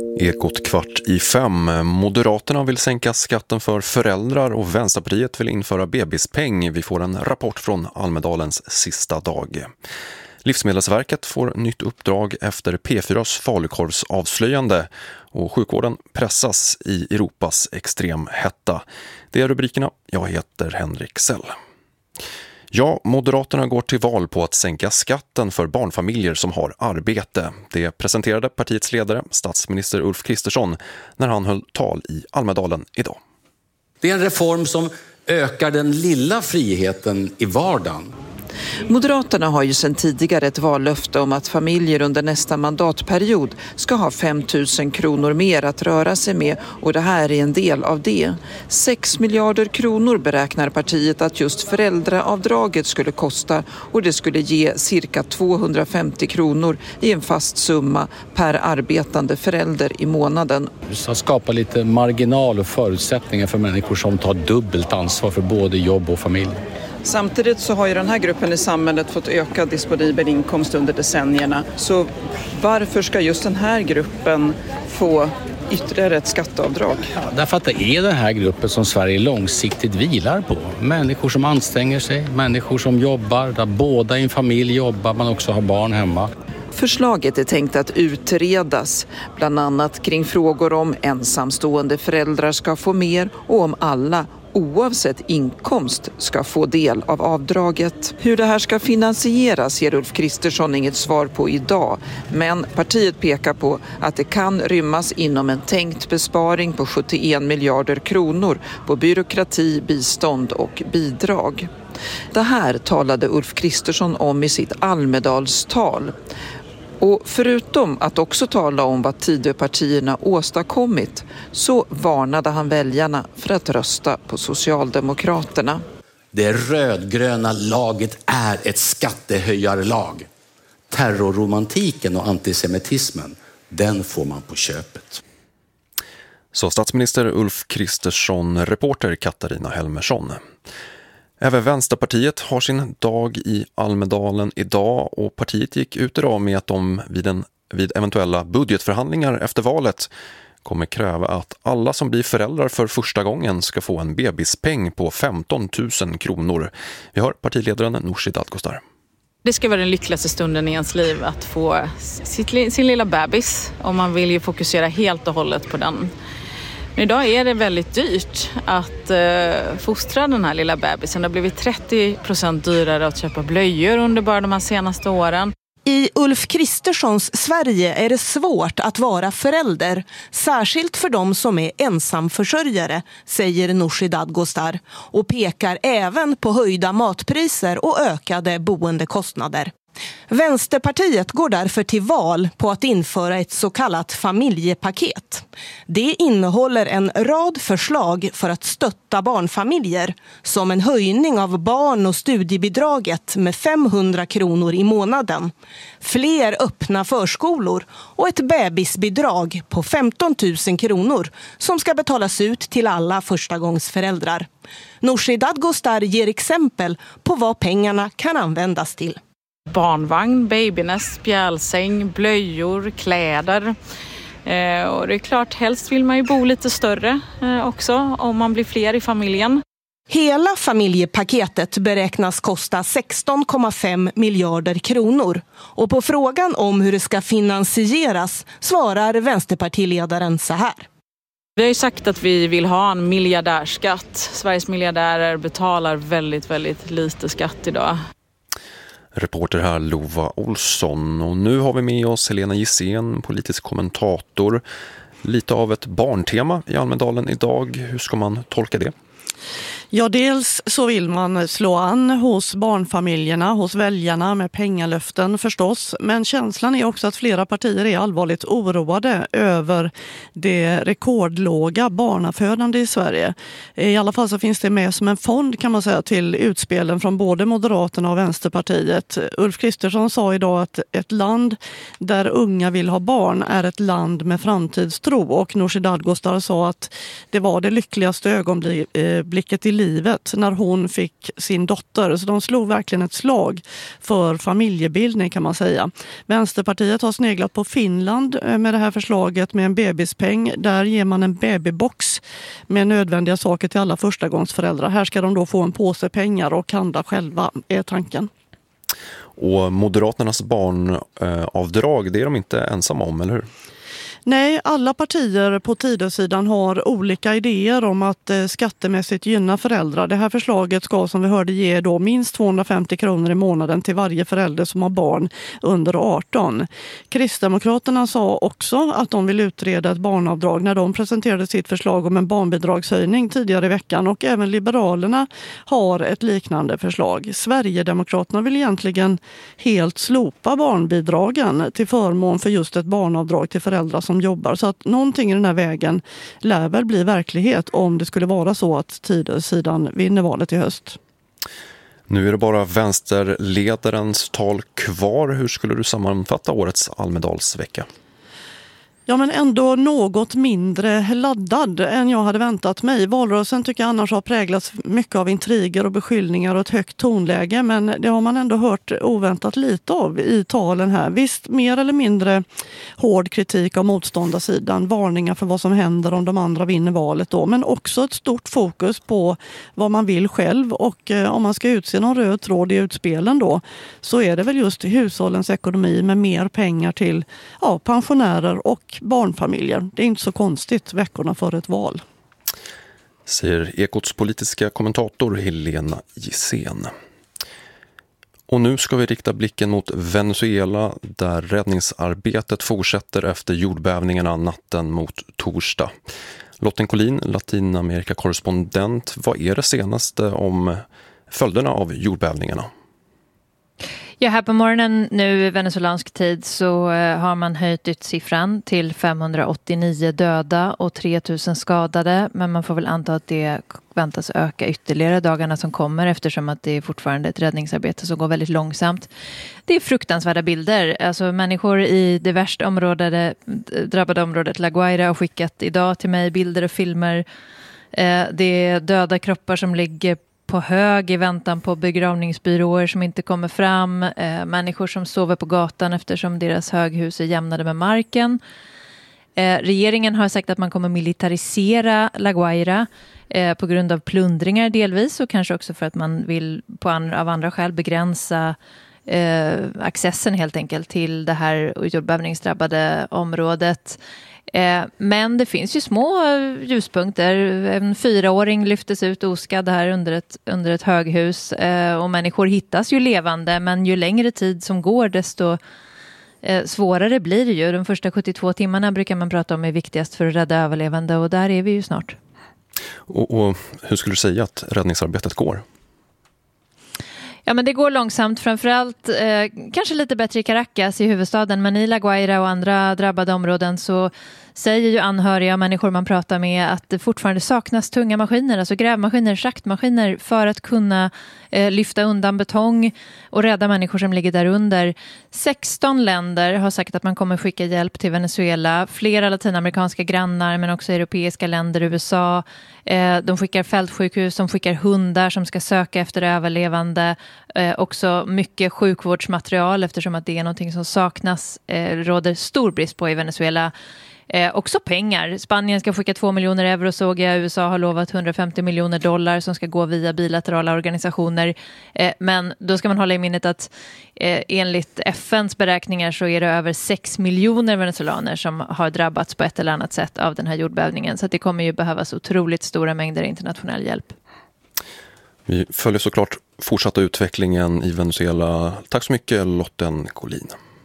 Ekot 4:45. Moderaterna vill sänka skatten för föräldrar och Vänsterpartiet vill införa bebispeng. Vi får en rapport från Almedalens sista dag. Livsmedelsverket får nytt uppdrag efter P4s falukorvsavslöjande och sjukvården pressas i Europas extremhetta. Det är rubrikerna. Jag heter Henrik Sell. Ja, Moderaterna går till val på att sänka skatten för barnfamiljer som har arbete. Det presenterade partiets ledare, statsminister Ulf Kristersson, när han höll tal i Almedalen idag. Det är en reform som ökar den lilla friheten i vardagen. Moderaterna har ju sedan tidigare ett vallöfte om att familjer under nästa mandatperiod ska ha 5 000 kronor mer att röra sig med, och det här är en del av det. 6 miljarder kronor beräknar partiet att just föräldraavdraget skulle kosta, och det skulle ge cirka 250 kronor i en fast summa per arbetande förälder i månaden. Så skapa lite marginal och förutsättningar för människor som tar dubbelt ansvar för både jobb och familj. Samtidigt så har ju den här gruppen i samhället fått ökad disponibel inkomst under decennierna. Så varför ska just den här gruppen få ytterligare ett skatteavdrag? Ja, därför att det är den här gruppen som Sverige långsiktigt vilar på. Människor som anstränger sig, människor som jobbar, där båda i en familj jobbar, man också har barn hemma. Förslaget är tänkt att utredas, bland annat kring frågor om ensamstående föräldrar ska få mer och om alla oavsett inkomst ska få del av avdraget. Hur det här ska finansieras ger Ulf Kristersson inget svar på idag, men partiet pekar på att det kan rymmas inom en tänkt besparing på 71 miljarder kronor på byråkrati, bistånd och bidrag. Det här talade Ulf Kristersson om i sitt Almedalstal. Och förutom att också tala om vad Tidöpartierna åstadkommit så varnade han väljarna för att rösta på Socialdemokraterna. Det rödgröna laget är ett skattehöjarlag. Terrorromantiken och antisemitismen, den får man på köpet. Så statsminister Ulf Kristersson, reporter Katarina Helmersson. Även Vänsterpartiet har sin dag i Almedalen idag, och partiet gick ut idag med att de vid eventuella budgetförhandlingar efter valet kommer kräva att alla som blir föräldrar för första gången ska få en bebispeng på 15 000 kronor. Vi har partiledaren Nooshi Dadgostar. Det ska vara den lyckligaste stunden i ens liv att få sin lilla bebis, och man vill ju fokusera helt och hållet på den. Men idag är det väldigt dyrt att fostra den här lilla bebisen. Det har blivit 30% dyrare att köpa blöjor under bara de här senaste åren. I Ulf Kristerssons Sverige är det svårt att vara förälder, särskilt för de som är ensamförsörjare, säger Nooshi Dadgostar, och pekar även på höjda matpriser och ökade boendekostnader. Vänsterpartiet går därför till val på att införa ett så kallat familjepaket. Det innehåller en rad förslag för att stötta barnfamiljer, som en höjning av barn- och studiebidraget med 500 kronor i månaden, fler öppna förskolor och ett bebisbidrag på 15 000 kronor som ska betalas ut till alla förstagångsföräldrar. Nooshi Dadgostar ger exempel på vad pengarna kan användas till. Barnvagn, babynest, spjälsäng, blöjor, kläder. Och det är klart, helst vill man ju bo lite större också om man blir fler i familjen. Hela familjepaketet beräknas kosta 16,5 miljarder kronor. Och på frågan om hur det ska finansieras svarar vänsterpartiledaren så här. Vi har ju sagt att vi vill ha en miljardärskatt. Sveriges miljardärer betalar väldigt, väldigt lite skatt idag. Reporter här Lova Olsson, och nu har vi med oss Helena Gissén, politisk kommentator. Lite av ett barntema i Almedalen idag. Hur ska man tolka det? Ja, dels så vill man slå an hos barnfamiljerna, hos väljarna med pengalöften förstås. Men känslan är också att flera partier är allvarligt oroade över det rekordlåga barnafödande i Sverige. I alla fall så finns det med som en fond, kan man säga, till utspelen från både Moderaterna och Vänsterpartiet. Ulf Kristersson sa idag att ett land där unga vill ha barn är ett land med framtidstro. Och Nooshi Dadgostar sa att det var det lyckligaste ögonblick ögonblicket i livet när hon fick sin dotter. Så de slog verkligen ett slag för familjebildning, kan man säga. Vänsterpartiet har sneglat på Finland med det här förslaget med en bebispeng. Där ger man en babybox med nödvändiga saker till alla förstagångsföräldrar. Här ska de då få en påse pengar och handla själva, är tanken. Och Moderaternas barnavdrag, det är de inte ensamma om, eller hur? Nej, alla partier på Tidösidan har olika idéer om att skattemässigt gynna föräldrar. Det här förslaget ska, som vi hörde, ge då minst 250 kronor i månaden till varje förälder som har barn under 18. Kristdemokraterna sa också att de vill utreda ett barnavdrag när de presenterade sitt förslag om en barnbidragshöjning tidigare i veckan, och även Liberalerna har ett liknande förslag. Sverigedemokraterna vill egentligen helt slopa barnbidragen till förmån för just ett barnavdrag till föräldrar som jobbar. Så att någonting i den här vägen lär väl bli verklighet om det skulle vara så att Tidösidan vinner valet i höst. Nu är det bara vänsterledarens tal kvar. Hur skulle du sammanfatta årets Almedalsvecka? Ja, men ändå något mindre laddad än jag hade väntat mig. Valrörelsen tycker jag annars har präglats mycket av intriger och beskyllningar och ett högt tonläge, men det har man ändå hört oväntat lite av i talen här. Visst, mer eller mindre hård kritik av motståndarsidan, varningar för vad som händer om de andra vinner valet då, men också ett stort fokus på vad man vill själv, och om man ska utse någon röd tråd i utspelen då, så är det väl just hushållens ekonomi med mer pengar till pensionärer och barnfamiljer. Det är inte så konstigt veckorna för ett val. Säger Ekots politiska kommentator Helena Gissén. Och nu ska vi rikta blicken mot Venezuela där räddningsarbetet fortsätter efter jordbävningarna natten mot torsdag. Lotten Collin, Latinamerika-korrespondent, vad är det senaste om följderna av jordbävningarna? Ja, här på morgonen nu i venezuelansk tid så har man höjt ut siffran till 589 döda och 3000 skadade. Men man får väl anta att det väntas öka ytterligare dagarna som kommer, eftersom att det är fortfarande ett räddningsarbete som går väldigt långsamt. Det är fruktansvärda bilder. Alltså människor i det värst drabbade området La Guaira har skickat idag till mig bilder och filmer. Det är döda kroppar som ligger på hög i väntan på begravningsbyråer som inte kommer fram. Människor som sover på gatan eftersom deras höghus är jämnade med marken. Regeringen har sagt att man kommer militarisera La Guaira på grund av plundringar delvis, och kanske också för att man vill av andra skäl begränsa accessen helt enkelt till det här jordbävningsdrabbade området. Men det finns ju små ljuspunkter. En 4-åring lyftes ut oskadd här under ett höghus, och människor hittas ju levande, men ju längre tid som går desto svårare blir det ju. De första 72 timmarna brukar man prata om är viktigast för att rädda överlevande, och där är vi ju snart. Och hur skulle du säga att räddningsarbetet går? Ja, men det går långsamt, framförallt kanske lite bättre i Caracas i huvudstaden, men i La Guaira och andra drabbade områden så säger ju anhöriga och människor man pratar med att det fortfarande saknas tunga maskiner, alltså grävmaskiner, schaktmaskiner, för att kunna lyfta undan betong och rädda människor som ligger där under. 16 länder har sagt att man kommer skicka hjälp till Venezuela, flera latinamerikanska grannar men också europeiska länder, USA. De skickar fältsjukhus, de skickar hundar som ska söka efter överlevande, också mycket sjukvårdsmaterial eftersom att det är någonting som saknas, råder stor brist på i Venezuela. Också pengar. Spanien ska skicka 2 miljoner euro, såg jag. USA har lovat 150 miljoner dollar som ska gå via bilaterala organisationer. Men då ska man hålla i minnet att enligt FNs beräkningar så är det över 6 miljoner venezuelaner som har drabbats på ett eller annat sätt av den här jordbävningen. Så att det kommer ju behövas otroligt stora mängder internationell hjälp. Vi följer såklart fortsatta utvecklingen i Venezuela. Tack så mycket, Lotten Collin.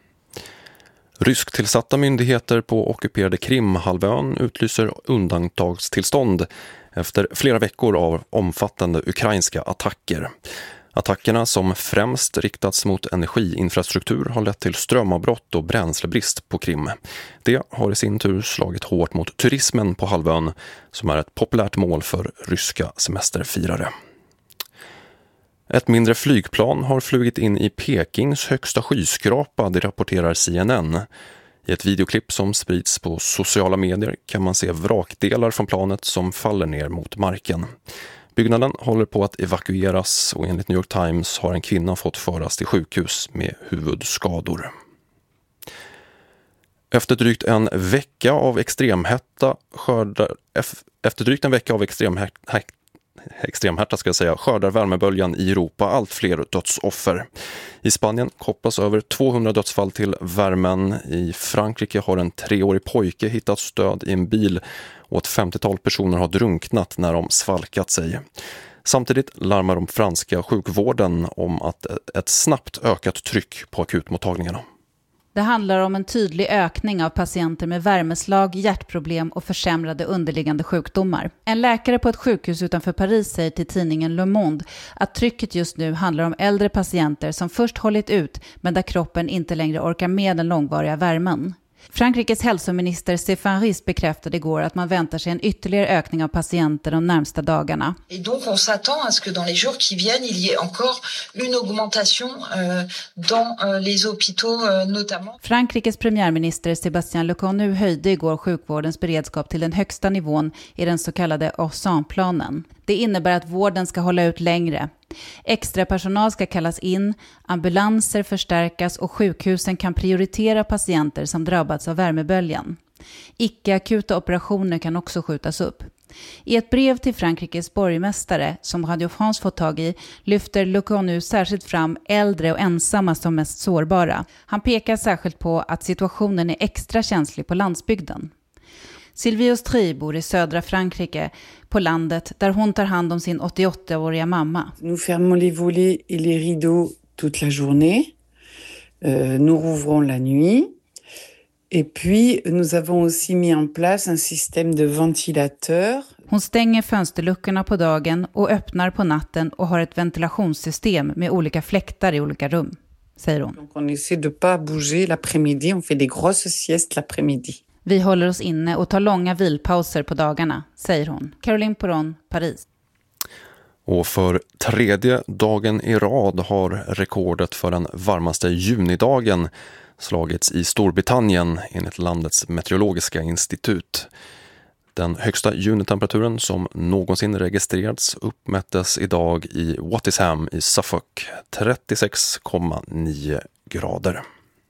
Rysktillsatta myndigheter på ockuperade Krimhalvön utlyser undantagstillstånd efter flera veckor av omfattande ukrainska attacker. Attackerna, som främst riktats mot energiinfrastruktur, har lett till strömavbrott och bränslebrist på Krim. Det har i sin tur slagit hårt mot turismen på halvön, som är ett populärt mål för ryska semesterfirare. Ett mindre flygplan har flugit in i Pekings högsta skyskrapa, det rapporterar CNN. I ett videoklipp som sprids på sociala medier kan man se vrakdelar från planet som faller ner mot marken. Byggnaden håller på att evakueras och enligt New York Times har en kvinna fått föras till sjukhus med huvudskador. Efter drygt en vecka av extremhetta skördar värmeböljan i Europa allt fler dödsoffer. I Spanien kopplas över 200 dödsfall till värmen. I Frankrike har en 3-årig pojke hittats död i en bil och ett 50-tal personer har drunknat när de svalkat sig. Samtidigt larmar de franska sjukvården om att ett snabbt ökat tryck på akutmottagningarna. Det handlar om en tydlig ökning av patienter med värmeslag, hjärtproblem och försämrade underliggande sjukdomar. En läkare på ett sjukhus utanför Paris säger till tidningen Le Monde att trycket just nu handlar om äldre patienter som först hållit ut men där kroppen inte längre orkar med den långvariga värmen. Frankrikes hälsominister Stéphane Risse bekräftade igår att man väntar sig en ytterligare ökning av patienter de närmsta dagarna. Et donc on s'attend à ce que dans les jours qui viennent il y ait encore une augmentation dans les hôpitaux notamment. Frankrikes premiärminister Sébastien Lecornu höjde igår sjukvårdens beredskap till den högsta nivån i den så kallade Orsan-planen. Det innebär att vården ska hålla ut längre. Extra personal ska kallas in, ambulanser förstärkas och sjukhusen kan prioritera patienter som drabbats av värmeböljan. Icke-akuta operationer kan också skjutas upp. I ett brev till Frankrikes borgmästare som Radio France fått tag i lyfter Lecornu särskilt fram äldre och ensamma som mest sårbara. Han pekar särskilt på att situationen är extra känslig på landsbygden. Sylvie Austrie bor i södra Frankrike på landet där hon tar hand om sin 88-åriga mamma. Nous fermons les volets et les rideaux toute la journée. Nous rouvrons la nuit. Et puis nous avons aussi mis en place un système de ventilateur. Hon stänger fönsterluckorna på dagen och öppnar på natten och har ett ventilationssystem med olika fläktar i olika rum, säger hon. Donc on essaie de pas bouger l'après-midi, on fait des grosses siestes l'après-midi. Vi håller oss inne och tar långa vilpauser på dagarna, säger hon. Caroline Poron, Paris. Och för 3:e dagen i rad har rekordet för den varmaste junidagen slagits i Storbritannien enligt landets meteorologiska institut. Den högsta junitemperaturen som någonsin registrerats uppmättes idag i Wattisham i Suffolk, 36,9 grader.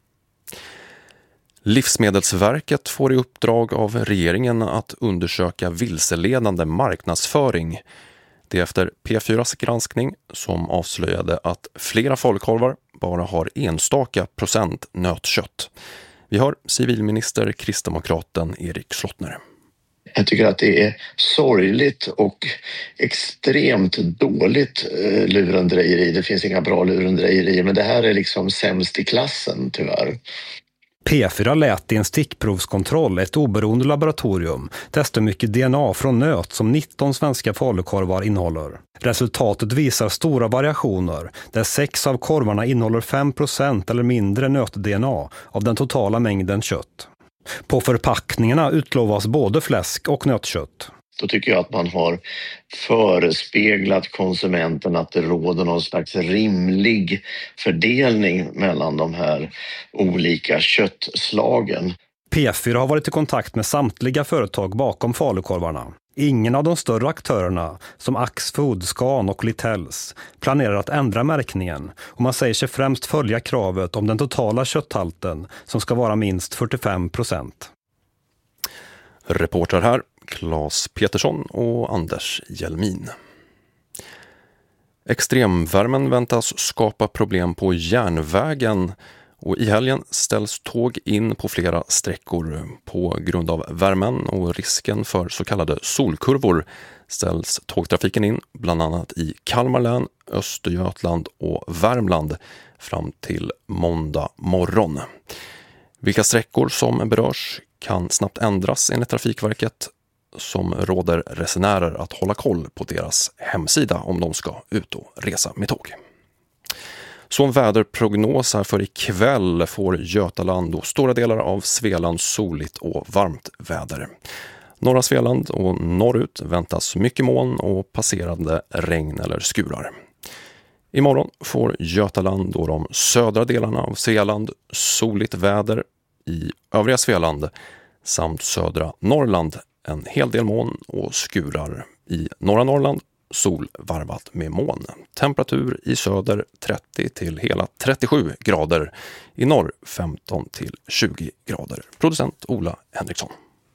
Livsmedelsverket får i uppdrag av regeringen att undersöka vilseledande marknadsföring. Det är efter P4s granskning som avslöjade att flera falukorvar bara har enstaka procent nötkött. Vi har civilminister kristdemokraten Erik Slottner. Jag tycker att det är sorgligt och extremt dåligt lurendrejeri. Det finns inga bra lurendrejeri, men det här är liksom sämst i klassen tyvärr. P4 lät i en stickprovskontroll ett oberoende laboratorium testa mycket DNA från nöt som 19 svenska falukorvar innehåller. Resultatet visar stora variationer där 6 av korvarna innehåller 5% eller mindre nöt-DNA av den totala mängden kött. På förpackningarna utlovas både fläsk och nötkött. Då tycker jag att man har förespeglat konsumenten att det råder någon slags rimlig fördelning mellan de här olika köttslagen. P4 har varit i kontakt med samtliga företag bakom falukorvarna. Ingen av de större aktörerna, som Axfood, Scan och Littells, planerar att ändra märkningen och man säger sig främst följa kravet om den totala kötthalten som ska vara minst 45%. Reporter här, Claes Petersson och Anders Hjelmin. Extremvärmen väntas skapa problem på järnvägen och i helgen ställs tåg in på flera sträckor. På grund av värmen och risken för så kallade solkurvor ställs tågtrafiken in bland annat i Kalmar län, Östergötland och Värmland fram till måndag morgon. Vilka sträckor som berörs kan snabbt ändras enligt Trafikverket, som råder resenärer att hålla koll på deras hemsida om de ska ut och resa med tåg. Så en väderprognos här för ikväll får Götaland och stora delar av Svealand soligt och varmt väder. Norra Svealand och norrut väntas mycket moln och passerande regn eller skurar. Imorgon får Götaland och de södra delarna av Svealand soligt väder. I övriga Svealand samt södra Norrland en hel del moln och skurar. I norra Norrland sol varvat med moln. Temperatur i söder 30 till hela 37 grader. I norr 15 till 20 grader. Producent Ola Henriksson.